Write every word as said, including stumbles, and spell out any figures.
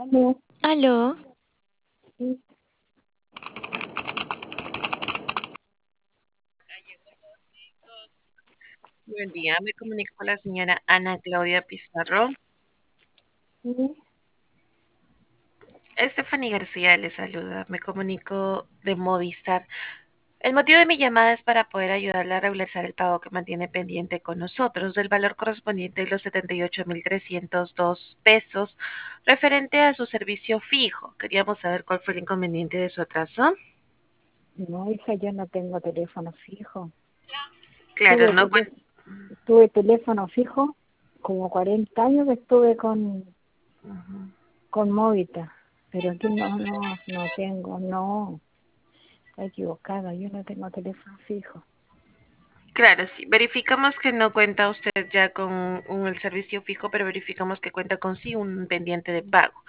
Aló, Aló, sí, Buen día, me comunico con la señora Ana Claudia Pizarro. sí, Stephanie García le saluda. Me comunico de Movistar. El motivo de mi llamada es para poder ayudarle a regularizar el pago que mantiene pendiente con nosotros del valor correspondiente de los setenta y ocho mil trescientos dos pesos referente a su servicio fijo. Queríamos saber cuál fue el inconveniente de su atraso. no, hija, yo no tengo teléfono fijo. Claro, Tuve, no, pues, tele- tuve teléfono fijo, como cuarenta años que estuve con, con Movita, pero aquí no, no, no tengo, no, está equivocada, yo no tengo teléfono fijo. claro, sí. Verificamos que no cuenta usted ya con un, el servicio fijo, pero verificamos que cuenta con sí un pendiente de pago.